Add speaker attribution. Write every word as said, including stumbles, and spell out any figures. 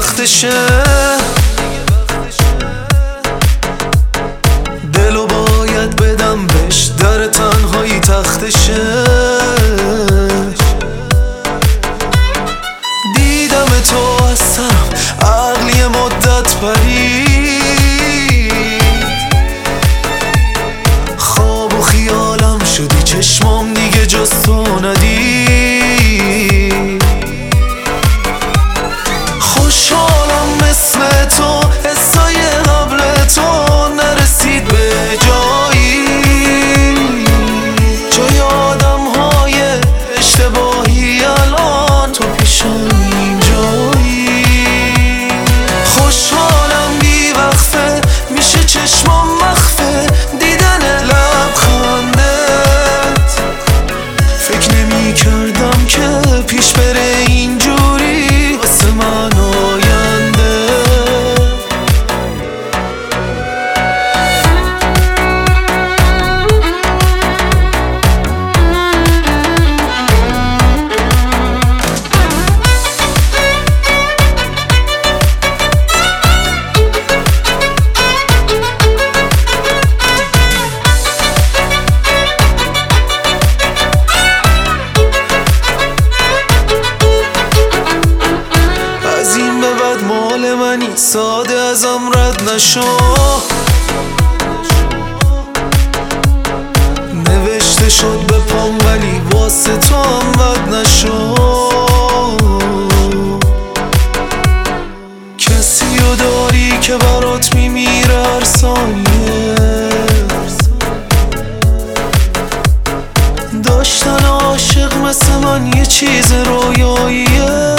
Speaker 1: وقتشه، دلو باید بدم بهش، در تنهایی تختشه. دیدم تو از سرم عقلی مدت پرید، خواب و خیالم شدی، چشمام دیگه جز تو ندید. خوشحالم مثل تو حسای قبل تو نرسید به جایی، جای آدم های اشتباهی الان تو پیشم اینجایی. خوشحالم بی وقفه میشه چشمام مخفه، دیدن لبخندت. فکر نمی کردم که پیش بره اینجوری واسه من آینده. مال منی ساده ازم رد نشو، نوشته شد به پام ولی واسه تو هم بد نشو. کسی رو داری که برات میمیره هر ثانیه، داشتن عاشق مثل من یه چیز رویاییه.